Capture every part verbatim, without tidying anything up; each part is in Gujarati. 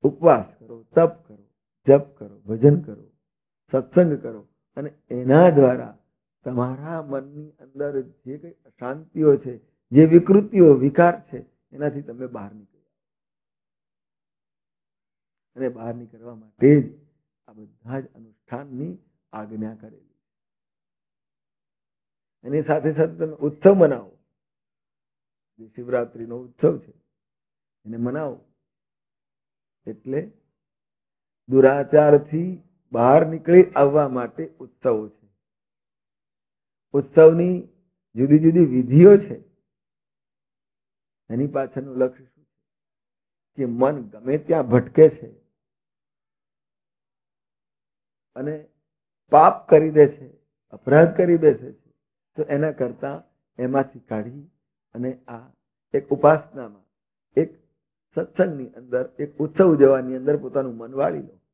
ઉપવાસ કરો, તપ કરો, જપ કરો, ભજન કરો, સત્સંગ કરો અને એના દ્વારા તમારા મનની અંદર જે કઈ અશાંતિઓ છે, જે વિકૃતિઓ, વિકાર છે, એનાથી તમે બહાર નીકળો. અને બહાર નીકળવા માટે જ આ બધા જ અનુષ્ઠાનની આજ્ઞા કરેલી. એની સાથે સાથે તમે ઉત્સવ મનાવો. જે શિવરાત્રીનો ઉત્સવ છે એને મનાવો. એટલે દુરાચારથી બહાર નીકળી આવવા માટે ઉત્સવો છે. ઉત્સવની જુદી જુદી વિધિઓ છે. એની પાછળનું લક્ષ્ય શું છે? કે મન ગમે ત્યાં ભટકે છે અને પાપ કરી દે છે, અપરાધ કરી બેસે છે, તો એના કરતા એમાંથી કાઢી અને આ એક ઉપાસનામાં, એક સત્સંગની અંદર, એક ઉત્સવ ઉજવવાની અંદર પોતાનું મન વાળી લો.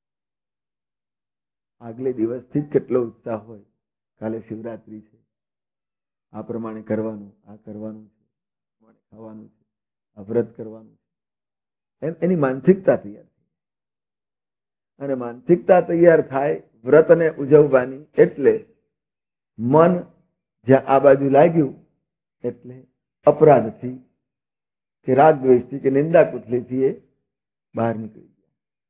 આગલે દિવસથી જ કેટલો ઉત્સાહ હોય, કાલે શિવરાત્રી છે, આ પ્રમાણે કરવાનું, આ કરવાનું છે, ખાવાનું છે, આ વ્રત કરવાનું છે, એમ એની માનસિકતા તૈયાર થાય. અને માનસિકતા તૈયાર થાય વ્રતને ઉજવવાની, એટલે મન જ્યાં આ બાજુ લાગ્યું એટલે અપરાધથી કે રાગ દ્વેષથી કે નિંદા કુથલીથી એ બહાર નીકળી ગયા.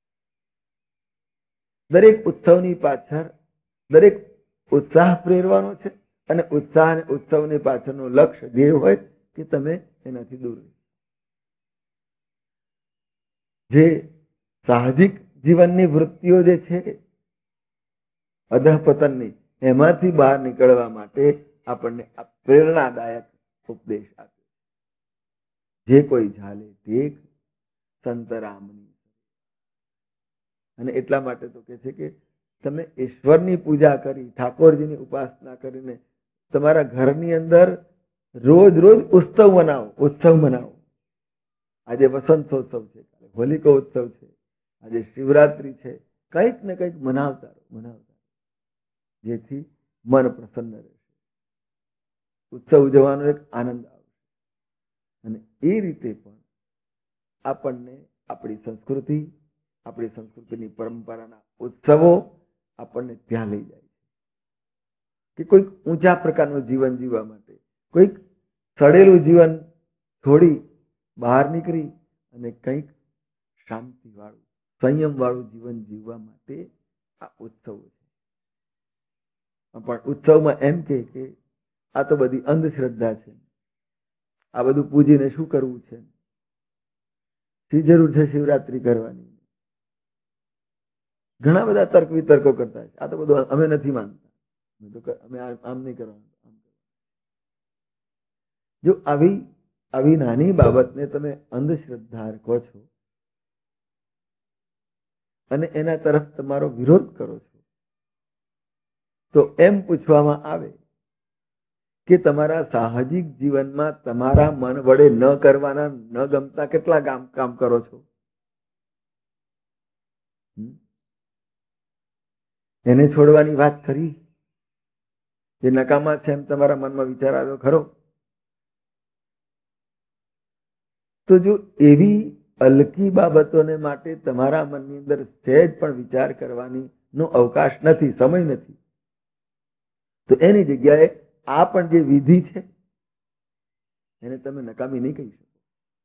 દરેક ઉત્સવની પાછળ દરેક ઉત્સાહ પ્રેરવાનો છે અને ઉત્સાહ અને ઉત્સવની પાછળનું લક્ષ્ય ધ્યેય હોય કે તમે એનાથી દૂર રહો. જે સાહજિક જીવનની વૃત્તિઓ જે છે અધઃપતનની, એમાંથી બહાર નીકળવા માટે આપણને આ પ્રેરણાદાયક ઉપદેશ આપ્યો. જે કોઈ ઝાલે ટેક સંતરામની. અને એટલા માટે તો કે છે કે તમે ઈશ્વરની પૂજા કરી, ઠાકોરજીની ઉપાસના કરીને તમારા ઘરની અંદર રોજ રોજ ઉત્સવ મનાવો, ઉત્સવ મનાવો. આજે વસંતોત્સવ છે, હોલિકા ઉત્સવ છે, આજે શિવરાત્રી છે, કંઈક ને કંઈક મનાવતા રહો, મનાવતા રહો, જેથી મન પ્રસન્ન રહેશે, ઉત્સવ ઉજવવાનો એક આનંદ આવશે. અને એ રીતે પણ આપણને આપણી સંસ્કૃતિ, આપણી સંસ્કૃતિની પરંપરાના ઉત્સવો આપણને ત્યાં લઈ જાય છે કે કોઈક ઊંચા પ્રકારનું જીવન જીવવા માટે, કોઈક સડેલું જીવન છોડી બહાર નીકળી અને કંઈક શાંતિ વાળું, સંયમ વાળું જીવન જીવવા માટે આ ઉત્સવો છે. પણ ઉત્સવમાં એમ કે કે આ તો બધી અંધશ્રદ્ધા છે, આ બધું પૂજીને શું કરવું છે, શી જરૂર છે શિવરાત્રી કરવાની. ઘણા બધા તર્ક વિતર્કો કરતા છે. આ તો બધું અમે નથી માનતા, અમે આમ નહીં કરવાનું, આમ કરવાનું. જો આવી આવી નાની બાબતને તમે અંધશ્રદ્ધા કહો છો અને એના તરફ તમારો વિરોધ કરો છો, તો એમ પૂછવામાં આવે કે તમારા સાહજિક જીવનમાં તમારા મન વડે ન કરવાના, ન ગમતા કેટલા કામ કામ કરો છો? એને છોડવાની વાત કરી, જે નકામા છે એમ તમારા મનમાં વિચાર આવ્યો ખરો? તો જો એવી અલકી બાબતોને માટે તમારા મનની અંદર સહેજ પણ વિચાર કરવાની નો અવકાશ નથી, સમય નથી, તો એની જગ્યાએ આ પણ જે વિધિ છે એને તમે નકામી નહીં કહી શકો,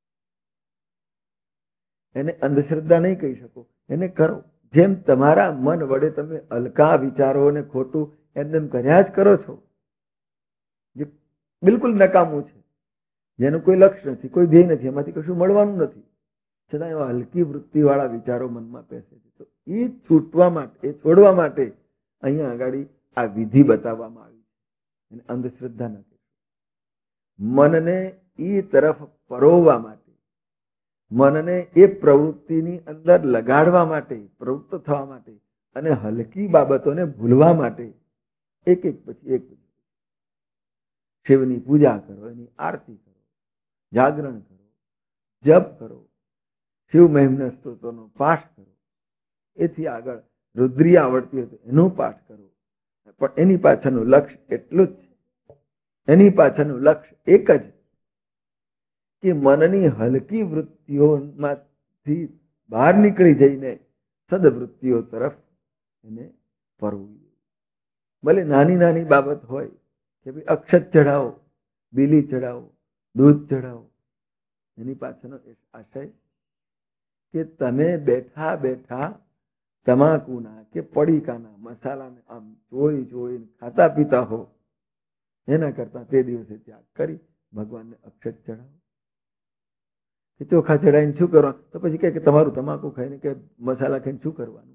એને અંધશ્રદ્ધા નહીં કહી શકો, એને કરો. જેમ તમારા મન વડે તમે હલકા વિચારોને ખોટું એમને કર્યા જ કરો છો, જે બિલકુલ નકામું છે, જેનું કોઈ લક્ષ્ય નથી, કોઈ ધ્યેય નથી, એમાંથી કશું મળવાનું નથી, છતાં એવા હલકી વૃત્તિ વાળા વિચારો મનમાં બેસે છે. તો એ છૂટવા માટે, એ છોડવા માટે અહીંયા આગળ આ વિધિ બતાવવામાં આવી છે. એને અંધશ્રદ્ધા ન કહેશો. મનને એ તરફ પરોવવા માટે, મનને એ પ્રવૃત્તિની અંદર લગાડવા માટે, પ્રવૃત્ત થવા માટે અને હલકી બાબતોને ભૂલવા માટે એક એક પછી એક શિવની પૂજા કરો, એની આરતી કરો, જાગરણ કરો, જપ કરો, શિવ મહિમ્ન સ્તોત્રનો પાઠ કરો, એથી આગળ રુદ્રી આવડતી હોય તો એનો પાઠ કરો. પણ એની પાછળનું લક્ષ્ય એટલું જ છે, એની પાછળનું લક્ષ્ય એક જ કે મનની હલકી વૃત્તિઓમાંથી બહાર નીકળી જઈને સદવૃત્તિઓ તરફ એને ફરવું. ભલે નાની નાની બાબત હોય કે ભાઈ અક્ષત ચઢાવો, બીલી ચઢાવો, દૂધ ચઢાવો, એની પાછળનો આશય કે તમે બેઠા બેઠા તમાકુના કે પડીકાના મસાલાને આમ જોઈ જોઈને ખાતા પીતા હો, એના કરતા તે દિવસે ત્યાગ કરી ભગવાનને અક્ષત ચઢાવો. કે ચોખા ચડાવીને શું કરવાનું? તો પછી કે તમારું તમાકુ ખાઈને કે મસાલા ખાઈને શું કરવાનું?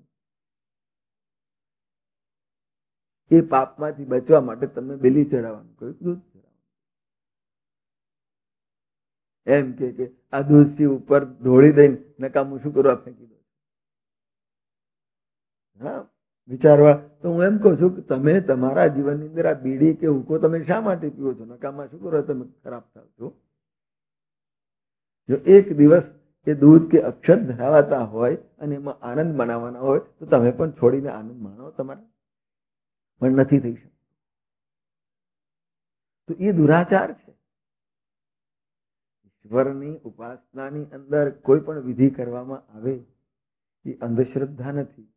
એ પાપમાંથી બચવા માટે તમે બેલી ચડાવવાનું કહ્યું, દૂધ ચડાવવાનું. એમ કે આ દૂધ ઉપર ઢોળી દઈને નકામું શું કરવા ફેંકી દો? હા, વિચારવા. તો હું એમ કહું છું કે તમે તમારા જીવનની અંદર આ બીડી કે હુકો તમે શા માટે પીવો છો? નકામમાં શું કરો? તમે ખરાબ થાવ છો. જો એક દિવસ એ દૂધ કે અક્ષત ધરાવતા હોય અને એમાં આનંદ માણવાના હોય તો તમે પણ છોડીને આનંદ માણો તમારા, પણ નથી થઈ શકતું. તો એ દુરાચાર છે. ઈશ્વરની ઉપાસનાની અંદર કોઈ પણ વિધિ કરવામાં આવે એ અંધશ્રદ્ધા નથી.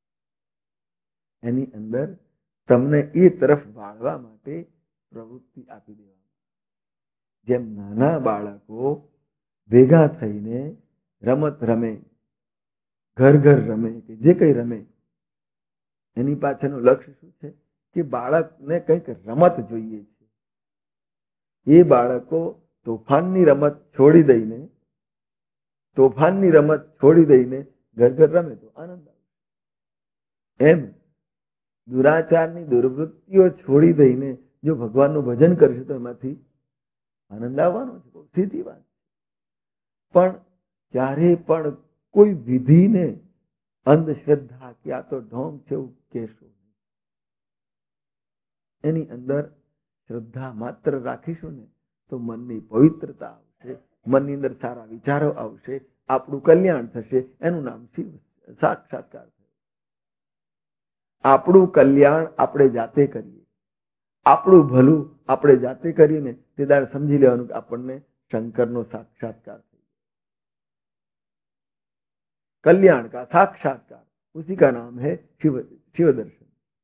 એની અંદર તમને એ તરફ વાળવા માટે પ્રવૃત્તિ આપી દેવામાં. જેમ નાના બાળકો ભેગા થઈને રમત રમે, ઘર ઘર રમે કે જે કઈ રમે, એની પાછળનું લક્ષ્ય શું છે? કે બાળકને કંઈક રમત જોઈએ છે. એ બાળકો તોફાનની રમત છોડી દઈને તોફાનની રમત છોડી દઈને ઘર ઘર રમે તો આનંદ આવે. એમ દુરાચારની દુર્વૃત્તિઓ છોડી દઈને જો ભગવાનનું ભજન કરશે તો એમાંથી આનંદ આવવાનો છે. બહુ સીધી વાત. પણ ક્યારે પણ કોઈ વિધિને અંધશ્રદ્ધા કે આ તો ઢોંગ છે એવું કહેશો. એની અંદર શ્રદ્ધા માત્ર રાખીશું ને તો મનની પવિત્રતા આવશે, મનની અંદર સારા વિચારો આવશે, આપણું કલ્યાણ થશે. એનું નામ શિવ સાક્ષાત્કાર થયો. આપણું કલ્યાણ આપણે જાતે કરીએ, આપણું ભલું આપણે જાતે કરીને તે દાડ સમજી લેવાનું કે આપણને શંકરનો સાક્ષાત્કાર થઈ ગયો. कल्याण का साक्षात्कार, उसी का नाम है शिव शिव दर्शन.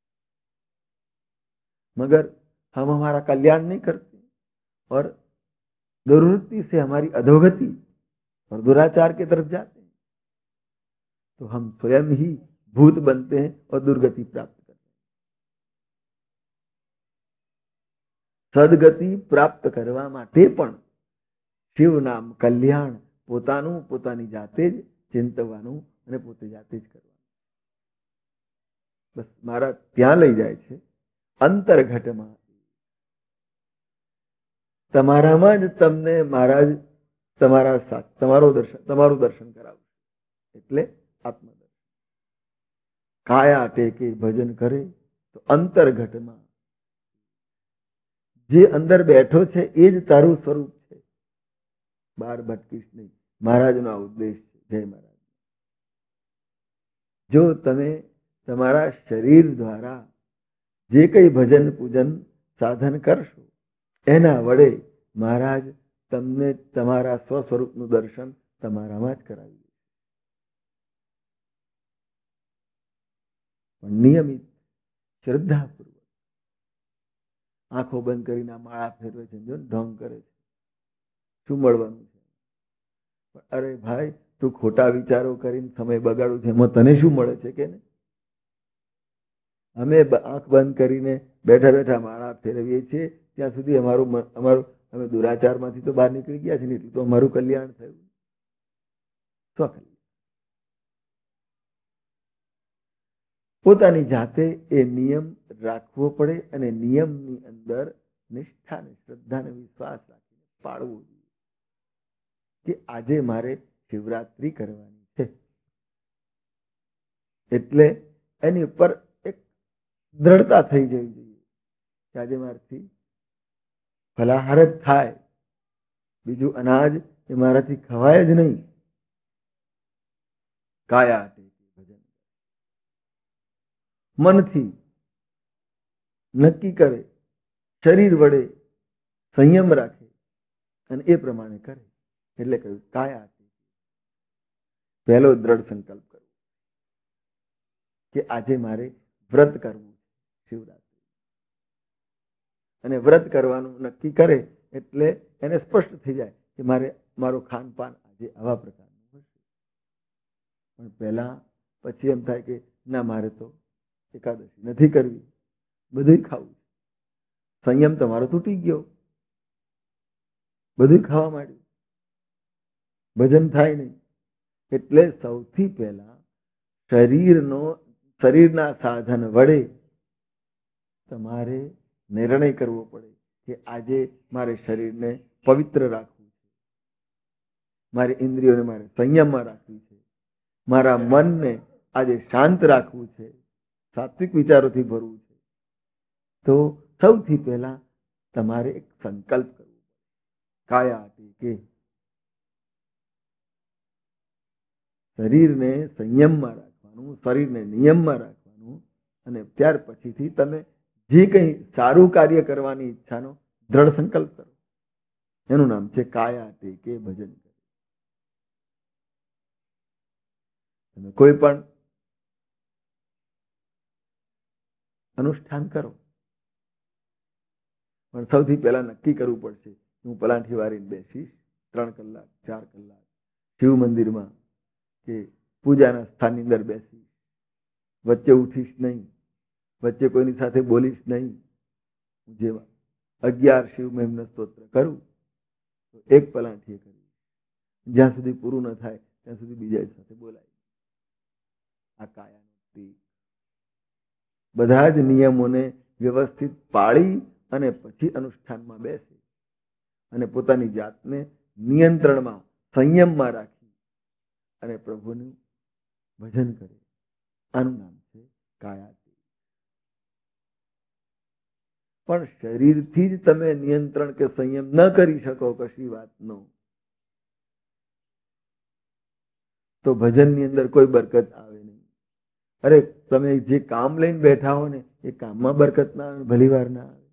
मगर हम हमारा कल्याण नहीं करते और दुर्वृत्ति से हमारी अधोगति और दुराचार की तरफ जाते हैं, तो हम स्वयं ही भूत बनते हैं और दुर्गति प्राप्त करते हैं. सदगति प्राप्त करवा માટે પણ શિવ નામ કલ્યાણ પોતાનું પોતાની જાતે જ ચિંતવવાનું અને પોતે જાતે જ કરવાનું. બસ મારા ત્યાં લઈ જાય છે અંતર્ઘટમાં. તમારામાં જ તમને મહારાજ તમારા સાથ તમારો દર્શન તમારું દર્શન કરાવશે, એટલે આત્મદર્શન. કાયા ટેકે ભજન કરે તો અંતર્ઘટમાં જે અંદર બેઠો છે એ જ તારું સ્વરૂપ છે. બહાર ભટકીશ નહીં. મહારાજનો આ ઉદ્દેશ છે. જય મહારાજ. જો તમે તમારા શરીર દ્વારા જે કઈ ભજન પૂજન સાધન કરશો એના વડે મહારાજ તમને તમારા સ્વ સ્વરૂપનું દર્શન તમારામાં જ કરાવી દે. પણ નિયમિત શ્રદ્ધાપૂર્વક આંખો બંધ કરીને માળા ફેરવે છે, જો ઢોંગ કરે છે, શું મળવાનું છે? અરે ભાઈ, તું ખોટા વિચારો કરીને સમય બગાડું છે, એમાં તને શું મળે છે કે? અમે આંખ બંધ કરીને બેઠા બેઠા માળા ફેરવીએ છીએ ત્યાં સુધી અમારું અમારું અમે દુરાચારમાંથી તો બહાર નીકળી ગયા છે ને, એટલું તો અમારું કલ્યાણ થયું. સ્વકલ્યાણ. પોતાની જાતે એ નિયમ રાખવો પડે અને નિયમની અંદર નિષ્ઠા ને શ્રદ્ધા ને વિશ્વાસ રાખીને પાળવું જોઈએ કે આજે મારે શિવરાત્રી કરવાની છે, એટલે એની ઉપર એક દ્રઢતા થઈ જવી જોઈએ કે આજે મારાથી ફલાહાર જ થાય, બીજું અનાજ એ મારાથી ખવાય જ નહીં. કાયા ભજન મનથી નક્કી કરે, શરીર વડે સંયમ રાખે અને એ પ્રમાણે કરે એટલે કહ્યું કાયા. પહેલો દ્રઢ સંકલ્પ કરવો કે આજે મારે વ્રત કરવું શિવરાત્રી, અને વ્રત કરવાનું નક્કી કરે એટલે એને સ્પષ્ટ થઈ જાય કે મારે મારું ખાનપાન આજે આવા પ્રકારનું હશે. પણ પહેલા પછી એમ થાય કે ના, મારે તો એકાદશી નથી કરવી, બધું ખાવું. સંયમ તમારો તૂટી ગયો, બધું ખાવા માંડ્યું, ભજન થાય નહીં. એટલે સૌથી પહેલા શરીરનો શરીરના સાધન વડે તમારે નિર્ણય કરવો પડે કે આજે મારે શરીરને પવિત્ર રાખવું છે, મારી ઇન્દ્રિયોને મારે સંયમમાં રાખવી છે, મારા મનને આજે શાંત રાખવું છે, સાત્વિક વિચારોથી ભરવું છે. તો સૌથી પહેલા તમારે એક સંકલ્પ કરવો પડે, કાયા કે શરીરને સંયમમાં રાખવાનું, શરીરને નિયમમાં રાખવાનું. અને ત્યાર પછીથી તમે જે કંઈ સારું કાર્ય કરવાની ઈચ્છાનો દ્રઢ સંકલ્પ કરો. એનું નામ છે કાયા ટેકે ભજન કરે. તમે કોઈ પણ અનુષ્ઠાન કરો, પણ સૌથી પહેલા નક્કી કરવું પડશે હું પલાઠી વાળીને બેસીશ ત્રણ કલાક ચાર કલાક શિવ મંદિરમાં કે પૂજાના સ્થાનની અંદર બેસીશ, વચ્ચે ઉઠીશ નહીં, વચ્ચે કોઈની સાથે બોલીશ નહીં. જેવા અગિયાર શિવ મહિમ્ન સ્તોત્ર કરું તો એક પલાઠીએ કરી, જ્યાં સુધી પૂરું ન થાય ત્યાં સુધી બીજા સાથે બોલાય. આ કાયાનો બધા જ નિયમોને વ્યવસ્થિત પાળી અને પછી અનુષ્ઠાનમાં બેસે અને પોતાની જાતને નિયંત્રણમાં સંયમમાં રાખી અને પ્રભુનું ભજન કરે. આનું નામ છે કાયા. પણ શરીરથી જ તમે નિયંત્રણ કે સંયમ ન કરી શકો કશી વાતનો, તો ભજનની અંદર કોઈ બરકત આવે નહીં. અરે તમે જે કામ લઈને બેઠા હો ને એ કામમાં બરકત ના આવે, ભલી વાર ના આવે.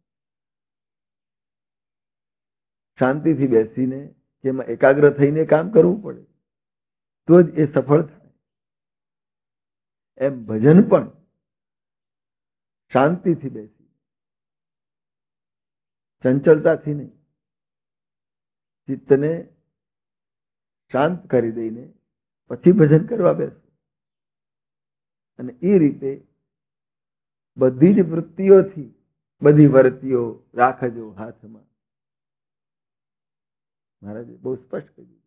શાંતિથી બેસીને કે એમાં એકાગ્ર થઈને કામ કરવું પડે તો જ એ સફળ થાય. એમ ભજન પણ શાંતિથી બેસી, ચંચળતાથી નહીં, ચિત્તને શાંત કરી દઈને પછી ભજન કરવા બેસો. અને એ રીતે બધી જ વૃત્તિઓથી બધી વર્તીઓ રાખજો હાથમાં. મહારાજે બહુ સ્પષ્ટ કહ્યું,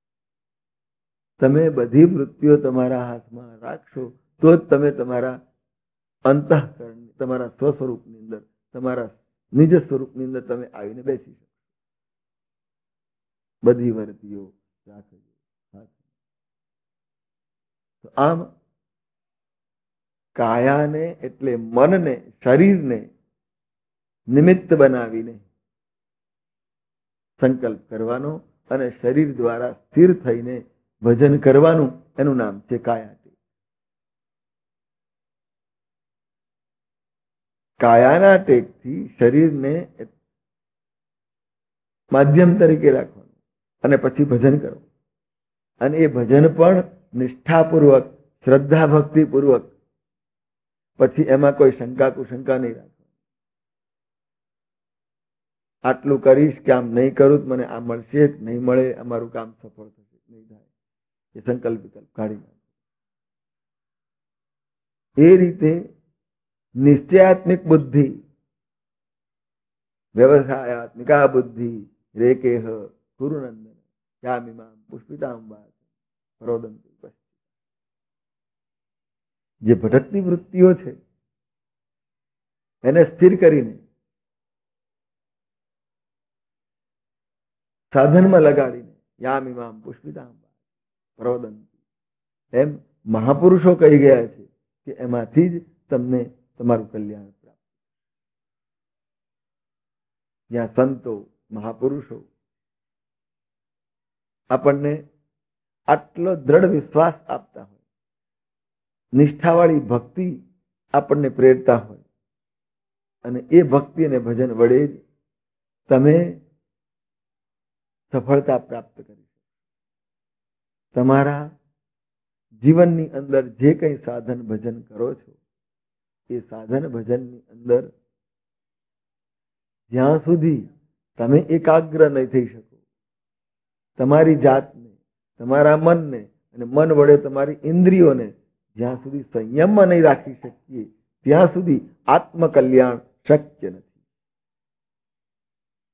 તમે બધી વૃત્તિઓ તમારા હાથમાં રાખશો તો જ તમે તમારા અંતઃકરણ, તમારા સ્વ સ્વરૂપની અંદર, તમારા નિજ સ્વરૂપની અંદર તમે આવીને બેસી શકો. બધી વર્તીઓ રાખજો હાથમાં. તો આમ કાયાને એટલે મનને, શરીરને નિમિત્ત બનાવીને સંકલ્પ કરવાનો અને શરીર દ્વારા સ્થિર થઈને ભજન કરવાનું. એનું નામ છે કાયા. કાયાના ટેકથી શરીરને માધ્યમ તરીકે રાખવાનું અને પછી ભજન કરવું. અને એ ભજન પણ નિષ્ઠાપૂર્વક, શ્રદ્ધા ભક્તિ પૂર્વક. પછી એમાં કોઈ શંકા કુશંકા નહીં રાખવાની. આટલું કરીશ કે આમ નહીં કરું મને આ મળશે કે નહીં મળે, અમારું કામ સફળ થશે નહીં થાય, એ સંકલ્પ વિકલ્પ કાઢી નાખો. એ રીતે નિશ્ચયાત્મિક બુદ્ધિ, વ્યવસાયાત્મિકા બુદ્ધિ રેકેહ ગુરુનંદન યામિમામ પુષ્પિતાંબા રોદંતી. જે ભટકતી વૃત્તિઓ છે એને સ્થિર કરીને સાધનમાં લગાડીને યામિમામ પુષ્પિતાંબા રોદંતી. એમ મહાપુરુષો કહી ગયા છે કે એમાંથી જ તમને તમારું કલ્યાણ પ્રાપ્ત. જ્યાં સંતો મહાપુરુષો આપણને આટલો દ્રઢ વિશ્વાસ આપતા હોય, નિષ્ઠાવાળી ભક્તિ આપણને પ્રેરતા હોય, અને એ ભક્તિ અને ભજન વડે જ તમે સફળતા પ્રાપ્ત કરી શકો. તમારા જીવનની અંદર જે કંઈ સાધન ભજન કરો છો એ સાધન ભજનની અંદર જ્યાં સુધી તમે એકાગ્ર નહીં થઈ શકો, તમારી જાતને, તમારા મનને અને મન વડે તમારી ઇન્દ્રિયોને જ્યાં સુધી સંયમમાં નહીં રાખી શકીએ ત્યાં સુધી આત્મકલ્યાણ શક્ય નથી.